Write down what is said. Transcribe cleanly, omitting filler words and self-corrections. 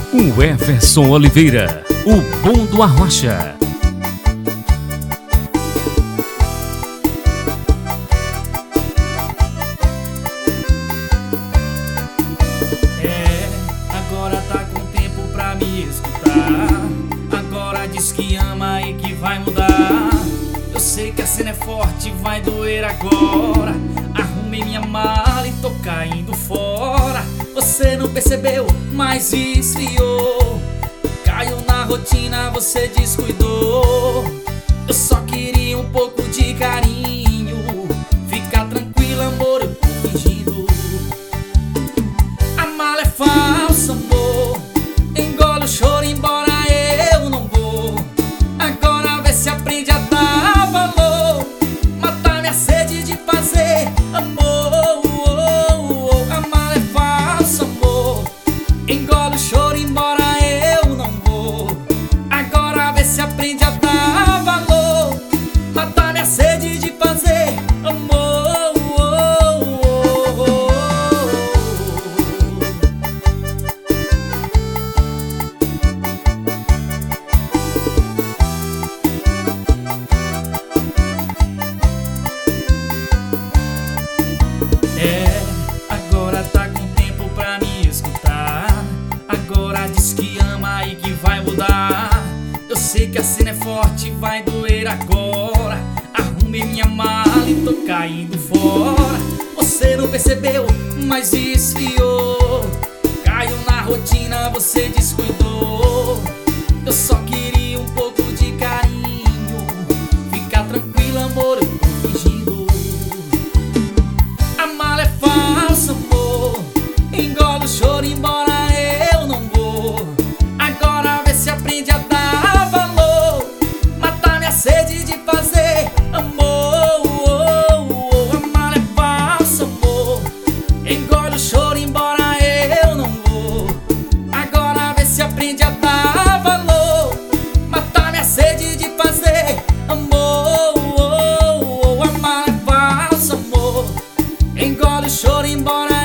O Everson Oliveira, o bom do Arrocha. Agora tá com tempo pra me escutar. Agora diz que ama e que vai mudar. Eu sei que a cena é forte, vai doer agora. Arrumei minha mala e tô caindo fora. Você não percebeu, mas esfriou. Caiu na rotina, você descuidou. Eu só queria um pouco de carinho. Fica tranquila, amor, eu tô fingindo. A mala é falsa, amor. Engole o choro, embora eu não vou. Agora vê se aprende a dar valor. Matar minha sede de fazer amor. A mala é falsa, amor. Engole o choro, embora eu não vou. Agora vê se aprende a dar valor. Matar minha sede de fazer amor. Agora tá com tempo pra me escutar. Agora diz que ama e que vai mudar. Eu sei que a cena é forte, vai doer agora. Arrumei minha mala e tô caindo fora. Você não percebeu, mas esfriou. Caiu na rotina, você descuidou. Eu só queria um pouco de carinho. Fica tranquila, amor, eu tô fingindo. A mala é falsa, amor. Engole o choro, embora eu não vou. Agora vê se aprende a dar valor. Matar minha sede de fazer amor. A mala é falsa, amor. Engole o choro, embora eu não vou. Agora vê se aprende a dar valor. Matar minha sede de fazer amor. A mala é falsa, amor. Engole o choro, embora